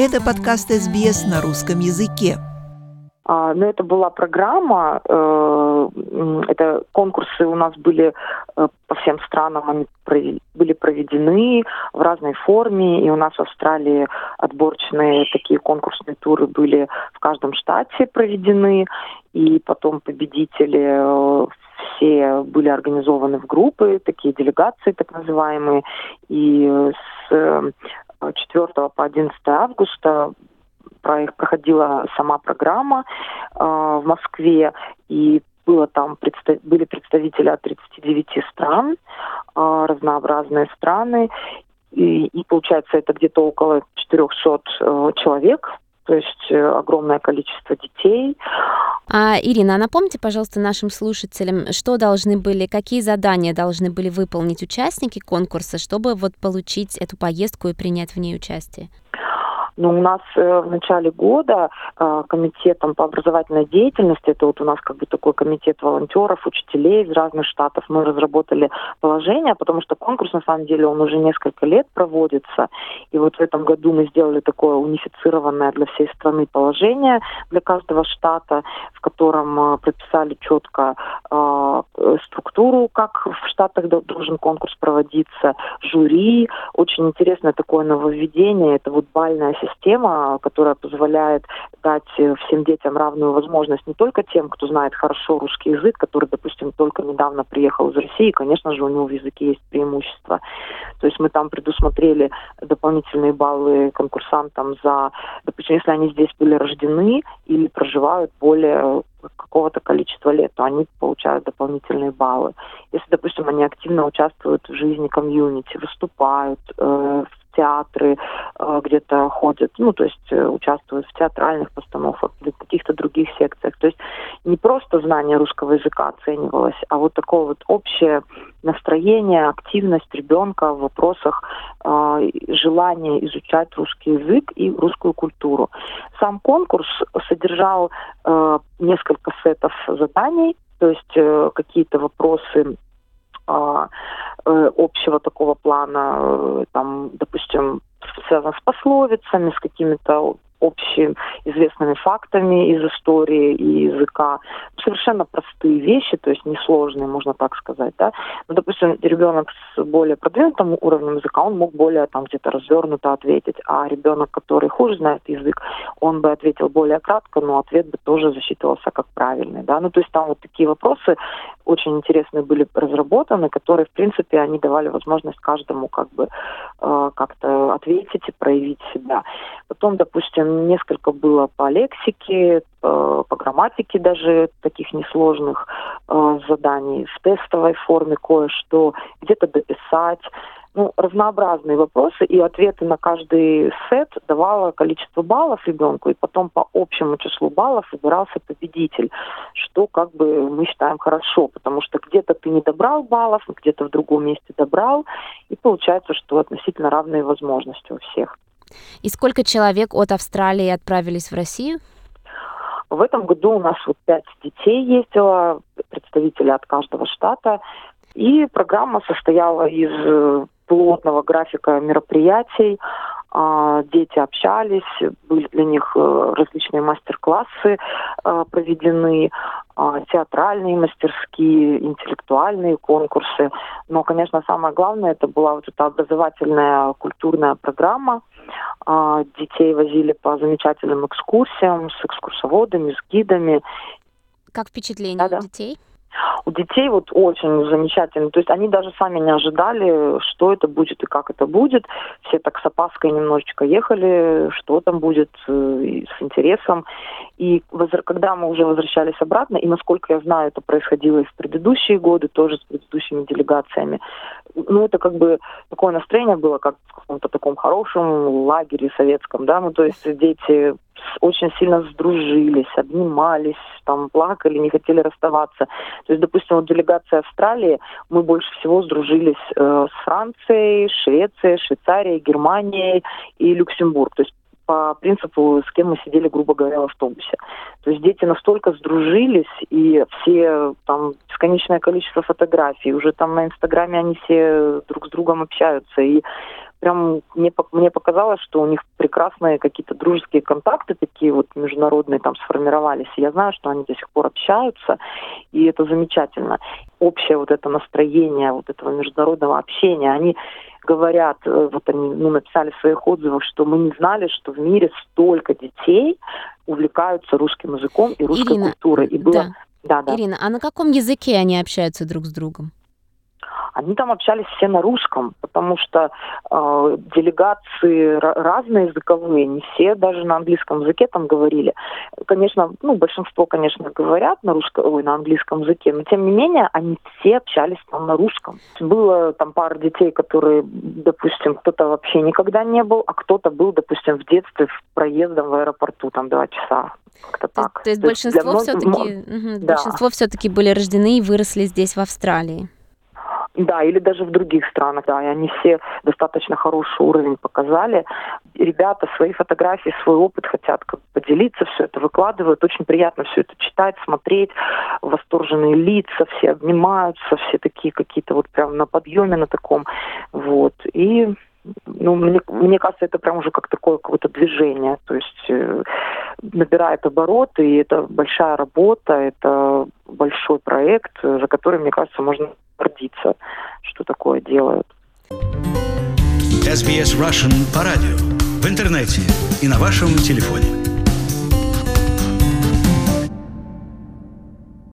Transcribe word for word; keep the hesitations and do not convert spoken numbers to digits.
Это подкаст эс би эс на русском языке. А, ну, это была программа, э, это конкурсы у нас были э, по всем странам, они провели, были проведены в разной форме, и у нас в Австралии отборочные такие конкурсные туры были в каждом штате проведены, и потом победители э, все были организованы в группы, такие делегации так называемые, и с четвёртого по одиннадцатое августа проходила сама программа э, в Москве, и было там представ... были представители от тридцати девяти стран, э, разнообразные страны, и, и получается это где-то около четырехсот э, человек, то есть э, огромное количество детей. А, Ирина, а напомните, пожалуйста, нашим слушателям, что должны были, какие задания должны были выполнить участники конкурса, чтобы вот получить эту поездку и принять в ней участие? Но у нас э, в начале года э, комитетом по образовательной деятельности, это вот у нас как бы такой комитет волонтеров, учителей из разных штатов, мы разработали положение, потому что конкурс, на самом деле, он уже несколько лет проводится. И вот в этом году мы сделали такое унифицированное для всей страны положение для каждого штата, в котором э, прописали четко э, структуру, как в штатах должен конкурс проводиться, жюри. Очень интересное такое нововведение, это вот бальная система, которая позволяет дать всем детям равную возможность не только тем, кто знает хорошо русский язык, который, допустим, только недавно приехал из России, и, конечно же, у него в языке есть преимущество. То есть мы там предусмотрели дополнительные баллы конкурсантам за, допустим, если они здесь были рождены или проживают более какого-то количества лет, то они получают дополнительные баллы. Если, допустим, они активно участвуют в жизни комьюнити, выступают э, в театры, э, где-то ходят, ну, то есть э, участвуют в театральных постановках или в каких-то других секциях. То есть не просто знание русского языка оценивалось, а вот такое вот общее настроение, активность ребенка в вопросах э, желания изучать русский язык и русскую культуру. Сам конкурс содержал э, несколько сетов заданий, то есть э, какие-то вопросы э, э, общего такого плана, э, там, допустим, связано с пословицами, с какими-то общеизвестными фактами из истории и языка. Совершенно простые вещи, то есть несложные, можно так сказать, да. Ну, допустим, ребенок с более продвинутым уровнем языка, он мог более там где-то развернуто ответить, а ребенок, который хуже знает язык, он бы ответил более кратко, но ответ бы тоже засчитывался как правильный, да. Ну, то есть там вот такие вопросы очень интересные были разработаны, которые, в принципе, они давали возможность каждому как бы э, как-то ответить и проявить себя. Потом, допустим, несколько было по лексике, по, по грамматике даже таких несложных э, заданий, в тестовой форме кое-что, где-то дописать. Ну, разнообразные вопросы, и ответы на каждый сет давало количество баллов ребенку, и потом по общему числу баллов выбирался победитель, что как бы мы считаем хорошо, потому что где-то ты не добрал баллов, где-то в другом месте добрал, и получается, что относительно равные возможности у всех. И сколько человек от Австралии отправились в Россию? В этом году у нас вот пять детей ездило, представители от каждого штата, и программа состояла из плотного графика мероприятий. Дети общались, были для них различные мастер-классы проведены, театральные мастерские, интеллектуальные конкурсы. Но, конечно, самое главное, это была вот эта образовательная культурная программа. Детей возили по замечательным экскурсиям с экскурсоводами, с гидами. Как впечатление Да-да. у детей? У детей вот очень замечательно. То есть они даже сами не ожидали, что это будет и как это будет. Все так с опаской немножечко ехали, что там будет, и с интересом. И когда мы уже возвращались обратно, и насколько я знаю, это происходило и в предыдущие годы, тоже с предыдущими делегациями, ну, это как бы такое настроение было, как в каком-то таком хорошем лагере советском, да, ну, то есть дети очень сильно сдружились, обнимались, там, плакали, не хотели расставаться. То есть, допустим, вот делегация Австралии, мы больше всего сдружились э, с Францией, Швецией, Швейцарией, Германией и Люксембург. То есть по принципу, с кем мы сидели, грубо говоря, в автобусе. То есть дети настолько сдружились, и все, там, бесконечное количество фотографий, уже там на Инстаграме они все друг с другом общаются, и прям мне, мне показалось, что у них прекрасные какие-то дружеские контакты такие вот международные там сформировались. И я знаю, что они до сих пор общаются, и это замечательно. Общее вот это настроение вот этого международного общения, они говорят, вот они ну, написали в своих отзывах, что мы не знали, что в мире столько детей увлекаются русским языком и русской Ирина, культурой. И было... да. Да, да. Ирина, а на каком языке они общаются друг с другом? Они там общались все на русском, потому что э, делегации р- разные языковые, не все даже на английском языке там говорили. Конечно, ну, большинство, конечно, говорят на русском, ой, на английском языке, но тем не менее они все общались там на русском. Было там пара детей, которые, допустим, кто-то вообще никогда не был, а кто-то был, допустим, в детстве проездом в аэропорту там два часа. Как-то То, так. то есть То большинство есть все-таки, мно... угу, да. большинство все-таки были рождены и выросли здесь, в Австралии. Да, или даже в других странах, да, и они все достаточно хороший уровень показали. Ребята свои фотографии, свой опыт хотят поделиться, все это выкладывают. Очень приятно все это читать, смотреть. Восторженные лица, все обнимаются, все такие какие-то вот прям на подъеме на таком. Вот. И ну, мне, мне кажется, это прям уже как такое какое-то движение. То есть э, набирает обороты, и это большая работа, это большой проект, за который, мне кажется, можно гордиться, что такое делают. эс би эс Russian по радио, в интернете и на вашем телефоне.